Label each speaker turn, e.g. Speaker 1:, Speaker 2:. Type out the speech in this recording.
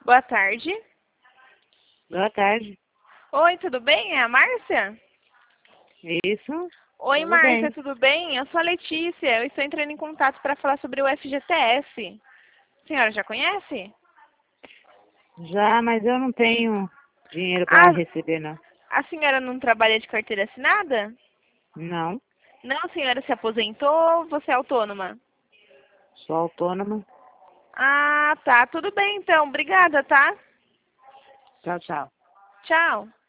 Speaker 1: Boa tarde.
Speaker 2: Boa tarde.
Speaker 1: Oi, tudo bem? É a Márcia?
Speaker 2: Isso,
Speaker 1: Oi,
Speaker 2: tudo
Speaker 1: Márcia,
Speaker 2: bem.
Speaker 1: tudo bem? Eu sou a Letícia. Eu estou entrando em contato para falar sobre o FGTS. A senhora já conhece?
Speaker 2: Já, mas eu não tenho dinheiro para
Speaker 1: Ah,
Speaker 2: receber, não.
Speaker 1: a senhora não trabalha de carteira assinada?
Speaker 2: Não,
Speaker 1: Não, a senhora se aposentou, você é autônoma?
Speaker 2: sou autônoma.
Speaker 1: Ah, tá. Tudo bem, então. Obrigada, tá?
Speaker 2: Tchau, tchau.
Speaker 1: Tchau.